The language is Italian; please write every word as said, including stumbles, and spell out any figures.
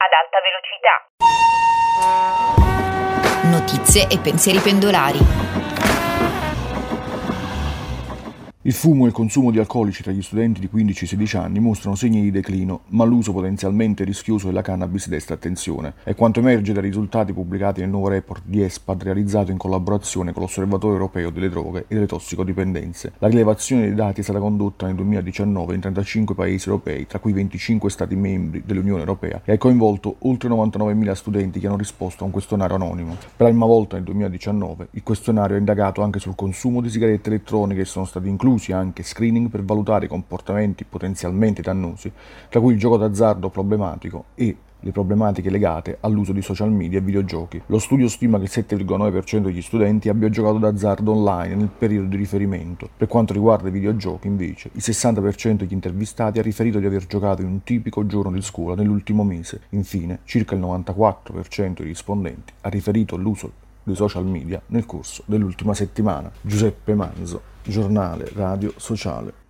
ad alta velocità. Notizie e pensieri pendolari. Il fumo e il consumo di alcolici tra gli studenti di quindici sedici anni mostrano segni di declino, ma l'uso potenzialmente rischioso della cannabis desta attenzione. È quanto emerge dai risultati pubblicati nel nuovo report di ESPAD realizzato in collaborazione con l'Osservatorio Europeo delle Droghe e delle Tossicodipendenze. La rilevazione dei dati è stata condotta nel duemiladiciannove in trentacinque paesi europei, tra cui venticinque Stati membri dell'Unione Europea, e ha coinvolto oltre novantanovemila studenti che hanno risposto a un questionario anonimo. Per la prima volta nel duemiladiciannove il questionario ha indagato anche sul consumo di sigarette elettroniche e sono stati inclusi anche screening per valutare i comportamenti potenzialmente dannosi, tra cui il gioco d'azzardo problematico e le problematiche legate all'uso di social media e videogiochi. Lo studio stima che il sette virgola nove per cento degli studenti abbia giocato d'azzardo online nel periodo di riferimento. Per quanto riguarda i videogiochi, invece, il sessanta per cento degli intervistati ha riferito di aver giocato in un tipico giorno di scuola nell'ultimo mese. Infine, circa il novantaquattro per cento dei rispondenti ha riferito l'uso dei social media nel corso dell'ultima settimana. Giuseppe Manzo, Giornale Radio Sociale.